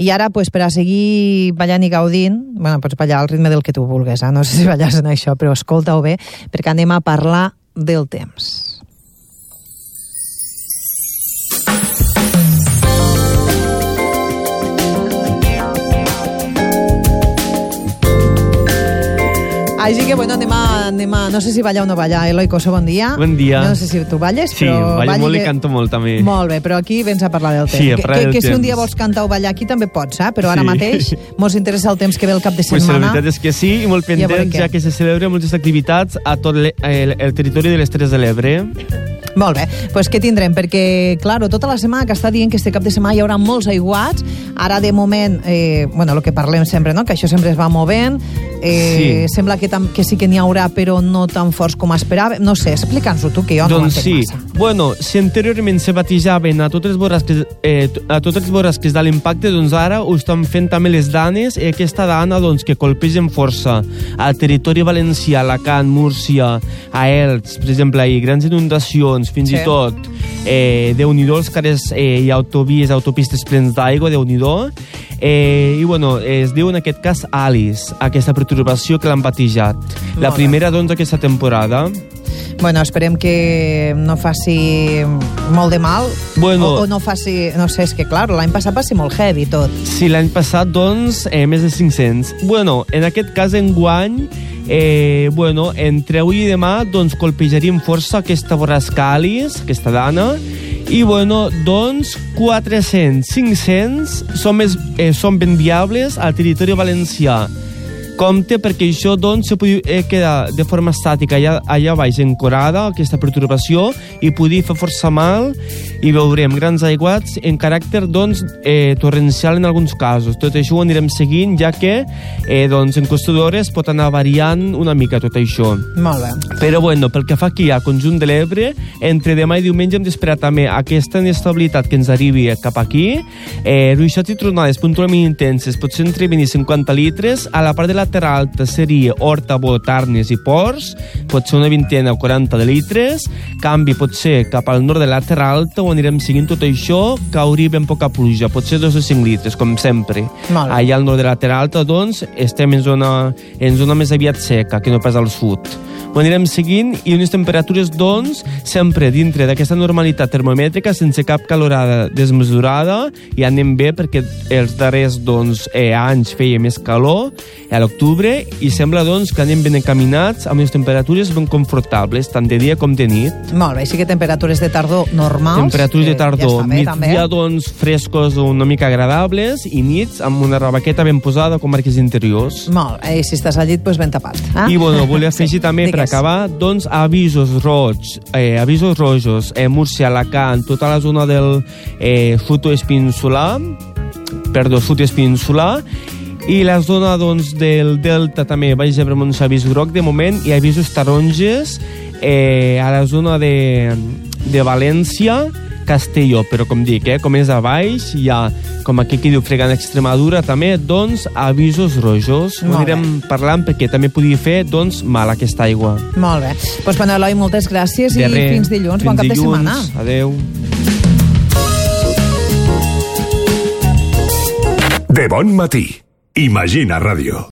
I ara, pues, per a seguir ballant i gaudint, bueno, pots ballar al ritme del que tu vulguis, no sé si balles en això, però escolta-ho bé, perquè anem a parlar del temps. Així que, bueno, anem a... No sé si ballar o no ballar. Eloi Coso, bon dia. Bon dia. No sé si tu balles, sí, però... Sí, ballo molt i canto molt, també. Molt bé, però aquí vens a parlar del temps. Sí, a parlar del temps. Si un dia vols cantar o ballar aquí també pots, però ara mateix mos interessa el temps que ve el cap de setmana. Pues la veritat és que sí, i molt pendents, ja que se celebren moltes activitats a tot el territori de les Terres de l'Ebre. Molt bé, doncs què tindrem? Perquè, clar, tota la setmana que està dient que este cap de setmana hi haurà molts aiguats. Ara, de moment, bueno, el que parlem sempre, no?, que això sempre es va movent. Sí. Sembla que sí que n'hi haurà, però no tan forts com esperava. No sé, explica'ns-ho tu, que jo no doncs ho entenc massa. Bueno, si anteriorment se batijaven a tots els borrasques de l'impacte, doncs ara ho estan fent també les danes, i aquesta dana doncs, que colpegen força al territori valencià, Alacant, Múrcia, a Elx, per exemple, hi ha grans inundacions, fins i tot Déu-n'hi-do, els carrers i autopistes plens d'aigua, Déu-n'hi-do. I bueno, es diu en aquest cas Alice, aquesta pertorbació que l'han batejat. La primera, doncs, d'aquesta temporada. Bueno, esperem que no faci molt de mal, o no faci... No sé, és que, clar, l'any passat va ser molt heavy tot. Sí, l'any passat, doncs, més de 500. Bueno, en aquest cas, enguany, entre avui i demà, doncs, colpejaríem força aquesta borrasca Alice, aquesta dana, i, bueno, doncs, 400, 500 són ben viables al territori valencià. Compte, perquè això, doncs, se pot quedar de forma estàtica allà baix, encorada, aquesta perturbació, i podia fer força mal, i veurem grans aiguats en caràcter, doncs, torrencial en alguns casos. Tot això ho anirem seguint, ja que, doncs, en qüestió d'hores pot anar variant una mica tot això. Molt bé. Però, bueno, pel que fa aquí al conjunt de l'Ebre, entre demà i diumenge hem d'esperar també aquesta inestabilitat que ens arribi cap aquí, ruixats i tronades puntualment intenses, potser entre 20 i 50 litres, a la part de la terra alta seria Horta, Bot, Arnes i Ports, pot ser una vintena o 40 de litres. Canvi pot ser cap al nord de la terra alta, on anirem seguint tot això, cauria ben poca pluja, pot ser 2 o 5 litres, com sempre. Allà al nord de la terra alta, doncs, estem en zona més aviat seca, que no pas al sud. Ho anirem seguint, i unes temperatures, doncs, sempre dintre d'aquesta normalitat termomètrica, sense cap calorada desmesurada, i anem bé perquè els darrers, doncs, anys feia més calor a l'octubre, i sembla, doncs, que anem ben encaminats amb unes temperatures ben confortables, tant de dia com de nit. Molt bé, així que temperatures de tardor normals. Temperatures de tardor, migdia, doncs, frescos una mica agradables, i nits amb una rebaqueta ben posada com marques interiors. Molt bé, i si estàs al llit, doncs ben tapat. I, bueno, volia afegir també, per acabar, doncs, avisos rojos, Múrcia, Alacant, tota la zona del sud peninsular, i la zona, doncs, del Delta també vaig rebre un avís groc de moment, i avisos taronges a la zona de València, Castelló, però com dic, com és a baix, hi ha, com aquí que diu fregant Extremadura, també, doncs, avisos rojos. Ho anirem parlant perquè també podia fer, doncs, mal aquesta aigua. Molt bé. Doncs, bueno, Eloi, moltes gràcies i fins dilluns. Bon cap de setmana. Adéu. De bon matí. Imagina Ràdio.